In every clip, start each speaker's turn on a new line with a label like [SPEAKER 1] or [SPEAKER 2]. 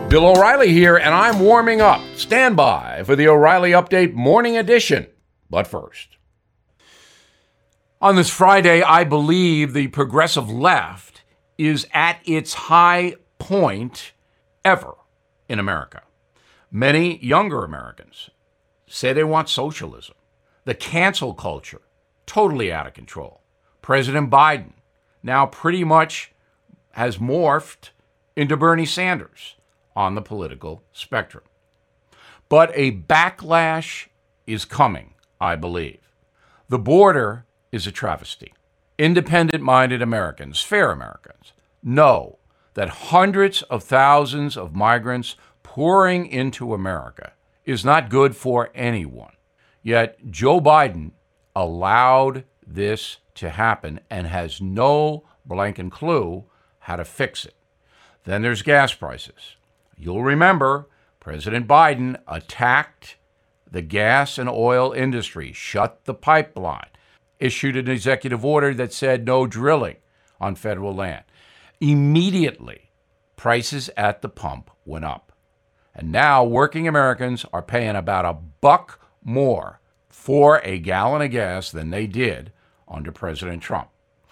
[SPEAKER 1] Bill O'Reilly here, and I'm warming up. Stand by for the O'Reilly Update Morning Edition. But first, on this Friday, I believe the progressive left is at its high point ever in America. Many younger Americans say they want socialism. The cancel culture, totally out of control. President Biden now pretty much has morphed into Bernie Sanders on the political spectrum. But a backlash is coming, I believe. The border is a travesty. Independent-minded Americans, fair Americans, know that hundreds of thousands of migrants pouring into America is not good for anyone. Yet Joe Biden allowed this to happen and has no blanking clue how to fix it. Then there's gas prices. You'll remember President Biden attacked the gas and oil industry, shut the pipeline, issued an executive order that said no drilling on federal land. Immediately, prices at the pump went up. And now working Americans are paying about $1 more for a gallon of gas than they did under President Trump.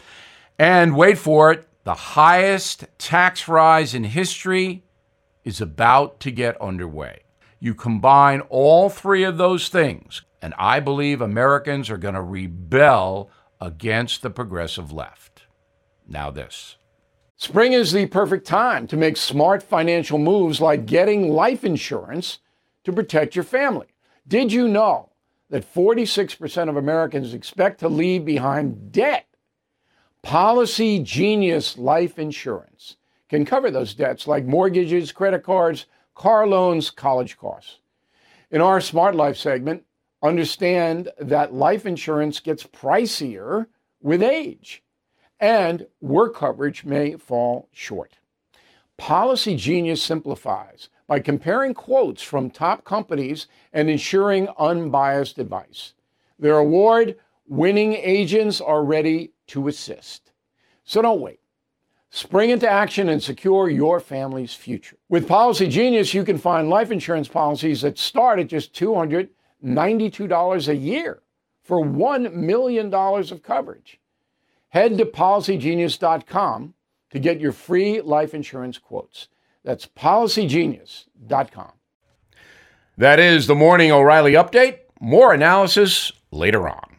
[SPEAKER 1] And wait for it, the highest tax rise in history is about to get underway. You combine all three of those things, and I believe Americans are going to rebel against the progressive left. Now this. Spring is the perfect time to make smart financial moves like getting life insurance to protect your family. Did you know that 46% of Americans expect to leave behind debt? Policy Genius Life Insurance can cover those debts like mortgages, credit cards, car loans, college costs. In our Smart Life segment, understand that life insurance gets pricier with age, and work coverage may fall short. Policy Genius simplifies by comparing quotes from top companies and ensuring unbiased advice. Their award-winning agents are ready to assist. So don't wait. Spring into action and secure your family's future. With Policy Genius, you can find life insurance policies that start at just $292 a year for $1 million of coverage. Head to PolicyGenius.com to get your free life insurance quotes. That's PolicyGenius.com. That is the Morning O'Reilly Update. More analysis later on.